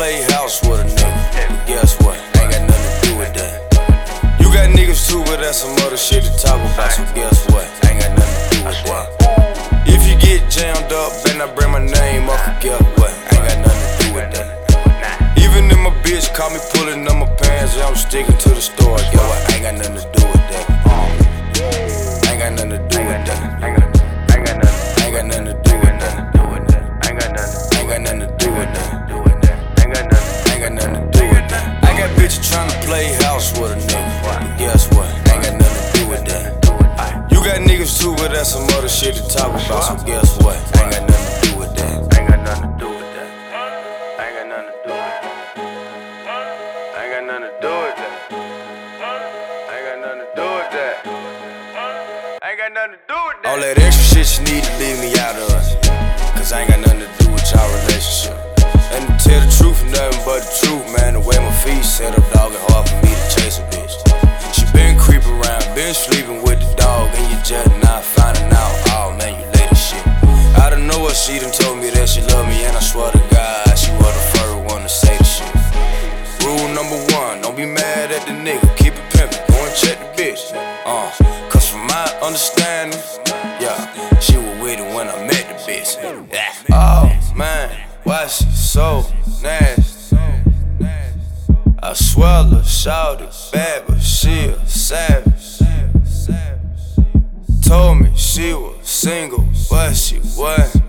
play house with a nigga. Guess what? Ain't got nothing to do with that. You got niggas too, but that's some other shit to talk about. So guess what? Ain't got nothing to do with that. If you get jammed up, then I bring my name up. Guess what? Ain't got nothing to do with that. Even if my bitch caught me pulling on my pants, I'm sticking to the store. Guess what? Ain't got nothing to do with that. Ain't got nothing to do with that. Ain't got nothing to do with that. Ain't got nothing to do with that. Ain't got nothing to do with that. I got bitches tryna play house with a nigga. Guess what? Ain't got nothing to do with that. You got niggas too, but that's some other shit to talk about. So guess what? Ain't got nothing to do with that. Ain't got nothing to do with that. Ain't got nothing to do with that. Ain't got nothing to do with that. Ain't got nothing to do with that. Ain't got nothing to do with that. All that extra shit you need to leave me out of it. Cause I ain't got nothing to do with y'all relationship. And to tell the truth, nothing but the truth, man. The way my feet set up, dog, it's hard for me to chase a bitch. She been creeping around, been sleeping with the dog, and you just not finding out. Oh man, you late as shit. Out of nowhere, she done told me that she love me, and I swear to God, she was the first one to say the shit. Rule number one, don't be mad at the nigga, keep it pimpin', go and check the bitch. Cause from my understanding, yeah, she was with it when I met the bitch. Yeah. Oh man, why she so nasty? I swear, look, shawty bad, but she a savage. Told me she was single, but she wasn't.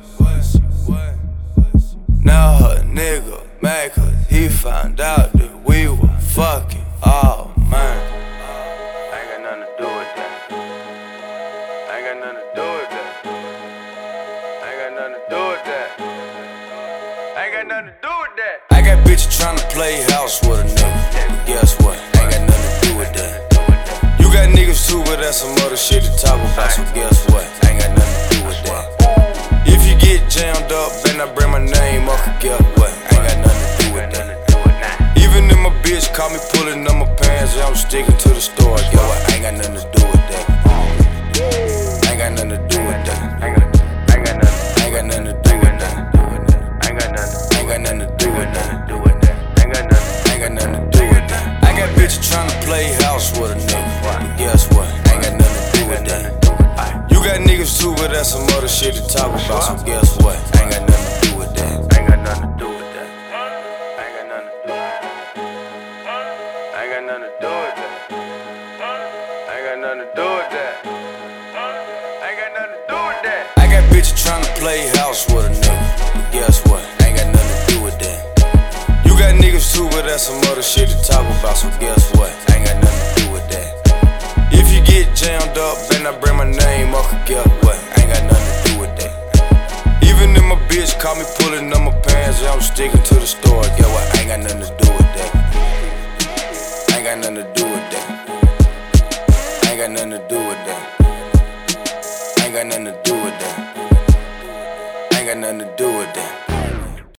Now her nigga mad cause he found out that we were fucking. Oh man, ain't got nothing to do with that. Ain't got nothing to do with that. Ain't got nothing to do with that. Ain't got nothing to do with that. I got bitches tryna play house with a nigga. Guess what? Ain't got nothing to do with that. You got niggas too, but that's some other shit to talk about. So guess what? Ain't got nothing to do with that. If you get jammed up, then I bring my name up. Guess what? Ain't got nothing to do with that. Even if my bitch caught me pulling on my pants, I'm sticking to the store. Guess what? Ain't got nothing to do with that. Ain't got nothing to do with that. Ain't got nothing to do with that. Ain't got nothing to do with that. Ain't got nothing to do with that. I got bitches tryna play house with a nigga. Guess what? Ain't got nothing to do with that. You got niggas too, but that's some other shit to talk about. So guess what? Ain't got nothing to do with that. Ain't got nothing to do with that. Ain't got nothing to do with that. Ain't got nothing to do with that. Ain't got nothing to do with that. Ain't got nothing to do with that. I got bitches tryna play house with a nigga. Guess what? Ain't got nothing to do with that. You got niggas too, but that's some other shit to talk about. So guess what? Ain't got nothing to do with that. If you get jammed up, then I bring my name up. Guess what? Ain't got nothing to do with that. Even if my bitch caught me pulling on my pants, I'm sticking to the store. Guess what? Ain't got nothing to do with that. Ain't got nothing to do with that. Ain't got nothing to do with that. Ain't got nothing to do